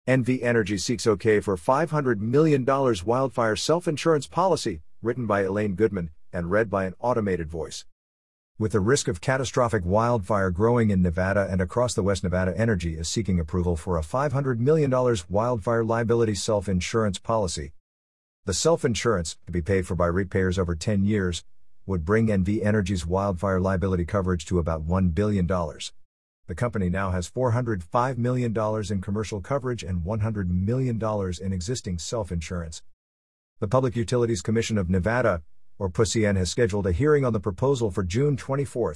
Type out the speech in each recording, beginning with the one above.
NV Energy seeks OK for $500 million wildfire self-insurance policy, written by Elaine Goodman, and read by an automated voice. With the risk of catastrophic wildfire growing in Nevada and across the West, Nevada Energy is seeking approval for a $500 million wildfire liability self-insurance policy. The self-insurance, to be paid for by ratepayers over 10 years, would bring NV Energy's wildfire liability coverage to about $1 billion. The company now has $405 million in commercial coverage and $100 million in existing self-insurance. The Public Utilities Commission of Nevada, or PUCN, has scheduled a hearing on the proposal for June 24.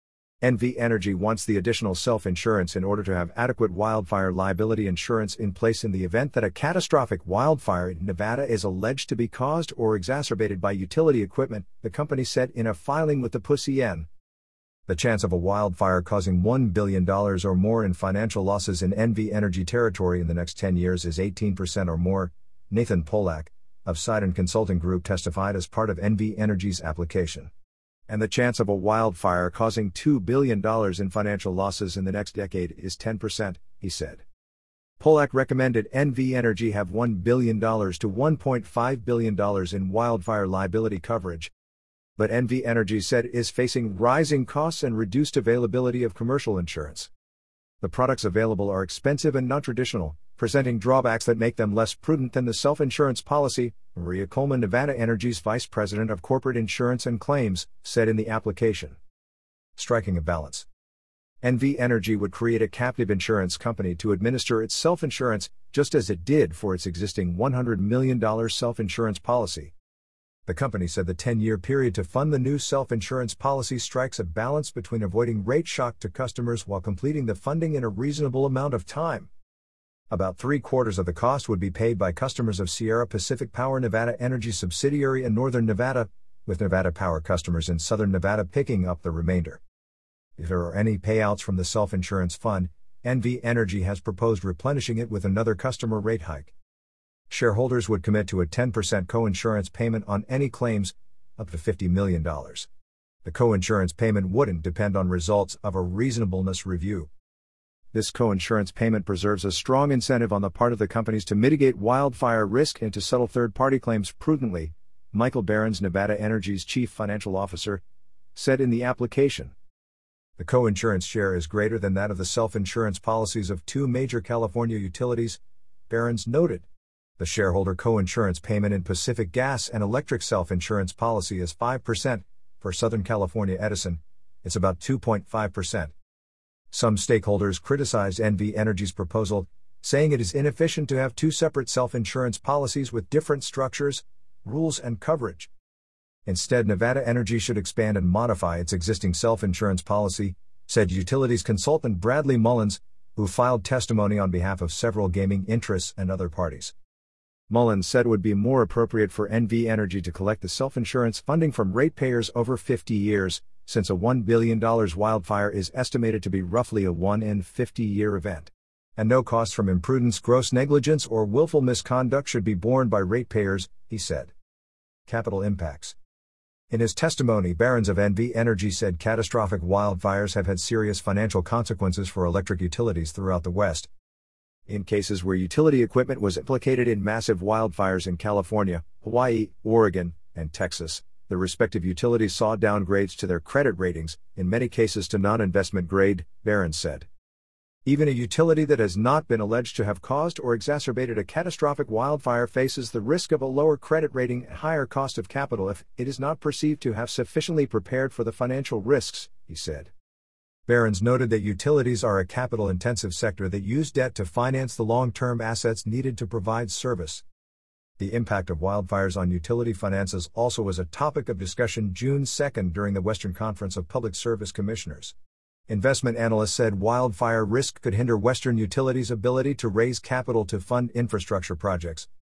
NV Energy wants the additional self-insurance in order to have adequate wildfire liability insurance in place in the event that a catastrophic wildfire in Nevada is alleged to be caused or exacerbated by utility equipment, the company said in a filing with the PUCN. The chance of a wildfire causing $1 billion or more in financial losses in NV Energy territory in the next 10 years is 18% or more, Nathan Polak, of Sidon Consulting Group, testified as part of NV Energy's application. And the chance of a wildfire causing $2 billion in financial losses in the next decade is 10%, he said. Polak recommended NV Energy have $1 billion to $1.5 billion in wildfire liability coverage. But NV Energy said it is facing rising costs and reduced availability of commercial insurance. The products available are expensive and non-traditional, presenting drawbacks that make them less prudent than the self-insurance policy, Maria Coleman, Nevada Energy's Vice President of Corporate Insurance and Claims, said in the application. Striking a balance. NV Energy would create a captive insurance company to administer its self-insurance, just as it did for its existing $100 million self-insurance policy. The company said the 10-year period to fund the new self-insurance policy strikes a balance between avoiding rate shock to customers while completing the funding in a reasonable amount of time. About 3/4 of the cost would be paid by customers of Sierra Pacific Power, Nevada Energy subsidiary in northern Nevada, with Nevada Power customers in southern Nevada picking up the remainder. If there are any payouts from the self-insurance fund, NV Energy has proposed replenishing it with another customer rate hike. Shareholders would commit to a 10% co-insurance payment on any claims, up to $50 million. The co-insurance payment wouldn't depend on results of a reasonableness review. This co-insurance payment preserves a strong incentive on the part of the companies to mitigate wildfire risk and to settle third-party claims prudently, Michael Behrens, Nevada Energy's chief financial officer, said in the application. The co-insurance share is greater than that of the self-insurance policies of two major California utilities, Behrens noted. The shareholder co-insurance payment in Pacific Gas and Electric self-insurance policy is 5%, for Southern California Edison, it's about 2.5%. Some stakeholders criticized NV Energy's proposal, saying it is inefficient to have two separate self-insurance policies with different structures, rules and coverage. Instead, Nevada Energy should expand and modify its existing self-insurance policy, said utilities consultant Bradley Mullins, who filed testimony on behalf of several gaming interests and other parties. Mullins said it would be more appropriate for NV Energy to collect the self-insurance funding from ratepayers over 50 years, since a $1 billion wildfire is estimated to be roughly a 1 in 50-year event. And no costs from imprudence, gross negligence or willful misconduct should be borne by ratepayers, he said. Capital impacts. In his testimony, Behrens of NV Energy said catastrophic wildfires have had serious financial consequences for electric utilities throughout the West. In cases where utility equipment was implicated in massive wildfires in California, Hawaii, Oregon, and Texas, the respective utilities saw downgrades to their credit ratings, in many cases to non-investment grade, Behrens said. Even a utility that has not been alleged to have caused or exacerbated a catastrophic wildfire faces the risk of a lower credit rating and higher cost of capital if it is not perceived to have sufficiently prepared for the financial risks, he said. Behrens noted that utilities are a capital-intensive sector that use debt to finance the long-term assets needed to provide service. The impact of wildfires on utility finances also was a topic of discussion June 2 during the Western Conference of Public Service Commissioners. Investment analysts said wildfire risk could hinder Western utilities' ability to raise capital to fund infrastructure projects,